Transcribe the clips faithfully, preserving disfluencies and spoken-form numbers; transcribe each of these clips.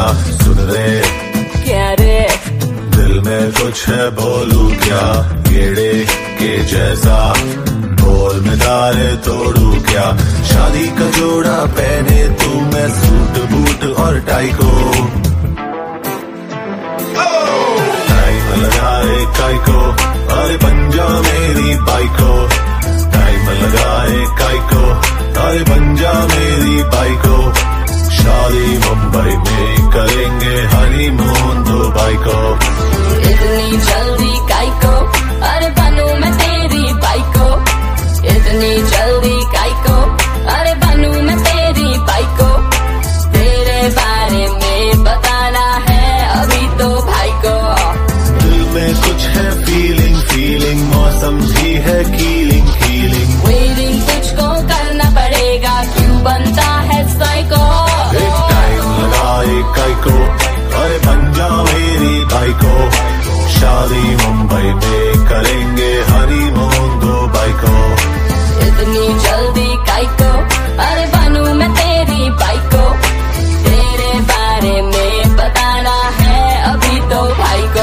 सुन रे क्या रे, दिल में कुछ है बोलू क्या, गेड़े के जैसा बोल में तारे तोड़ू क्या। शादी का जोड़ा पहने तू, मैं सूट बूट और टाई को, टाइम लगाए काई को, अरे पंजा मेरी बाइको, टाइम लगाए काई को, अरे पंजा मेरी बाइको। शादी मुंबई में करेंगे हनीमून दुबई को। इतनी जल्दी काई को, अरे बनूं मैं तेरी बाइको, इतनी जल्दी काई को, अरे बनूं मैं तेरी बाइको। तेरे बारे में बताना है अभी तो भाई को। दिल में कुछ है फीलिंग फीलिंग, मौसम भी है कीलिंग कीलिंग। वेटिंग तुझको करना पड़ेगा, क्यों बनता है साइको। एक टाइम लगाए काई को, अरे बन जा मेरी भाई को। शादी मुंबई में करेंगे हनीमून दुबई को। इतनी जल्दी काई को, अरे बनूं मैं तेरी बाइको। तेरे बारे में बताना है अभी तो भाई को।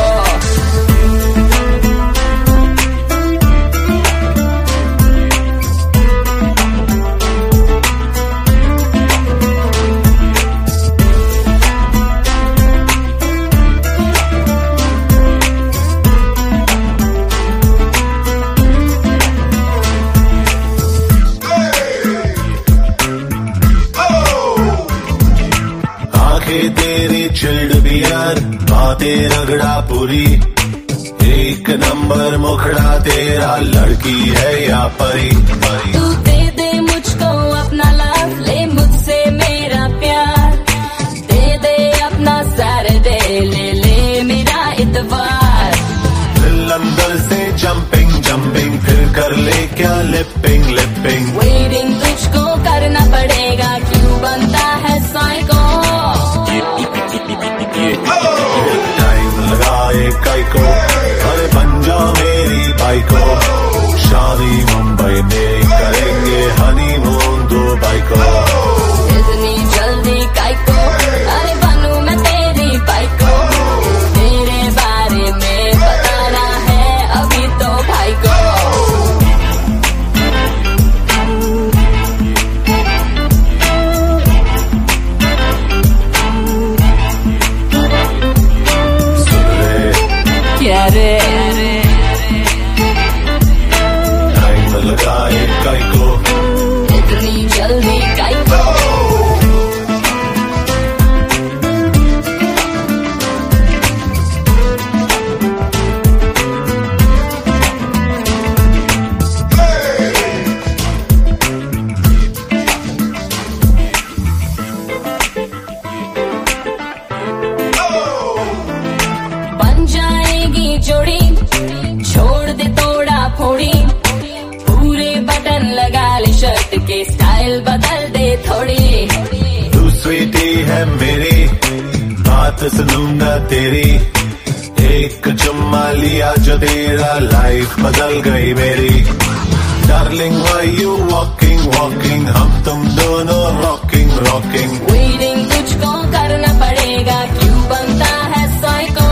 तेरे चिल्ड बियर, बातें रगड़ा पूरी, एक नंबर मुखड़ा तेरा, लड़की है या परी परी। तू दे दे मुझको अपना लव, ले मुझसे मेरा प्यार, दे दे अपना सैटरडे, ले ले मेरा इतवार। दिल अंदर से जंपिंग जंपिंग, फिर कर ले क्या लिपिंग लिपिंग। वेटिंग तुझको करना पड़ेगा, क्यों बनता है साइको। टाइम लगाए काई को, अरे बन जा मेरी बाइको। शादी मुंबई में करेंगे हनीमून दुबई को। इतनी जल्दी काई को, अरे बनूं मैं तेरी बाइको। तेरे बारे में बताना है अभी तो भाई को। क्या रे, टाइम लगाए काई को, इतनी जल्दी काई को। बन जाएगी जोड़ी, छोड़ दे तोड़ा फोड़ी, पूरे बटन लगा ले शर्ट के, स्टाइल बदल दे थोड़ी। तू स्वीटी है मेरी, बात सुनूंगा तेरी, एक चुम्मा लिया जो तेरा, लाइफ बदल गई मेरी। Darling why you walking walking, हम तुम दोनों रॉकिंग रॉकिंग। वेटिंग तुझको करना पड़ेगा, क्यों बनता है साइको।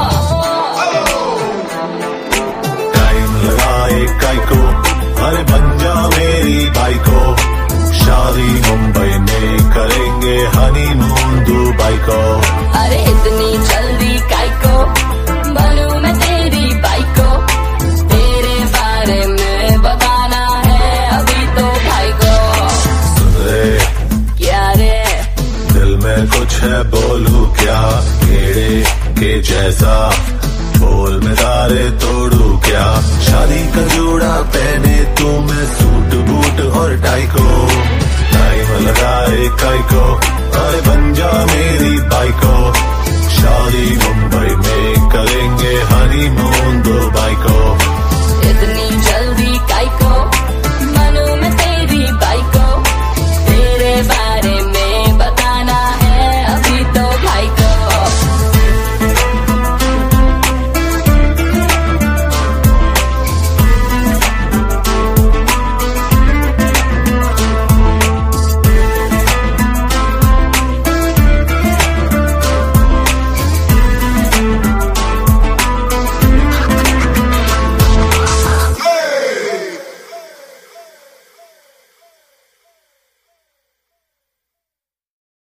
टाइम लगाए काई को, अरे बन जा मेरी बाइको। शादी मुंबई में करेंगे हनीमून दुबई को। अरे इतनी जल्दी काई को, बनूं मैं तेरी बाइको। तेरे बारे में बताना है अभी तो भाई को। सुन रे क्या रे, दिल में कुछ है बोलू क्या, गेड़े के जैसा बोल में तारे तोड़ू क्या। शादी का जोड़ा पहने तू, मैं सूट बूट और टाई को, टाइम लगाए काई को, अरे बन जा मेरी बाइको।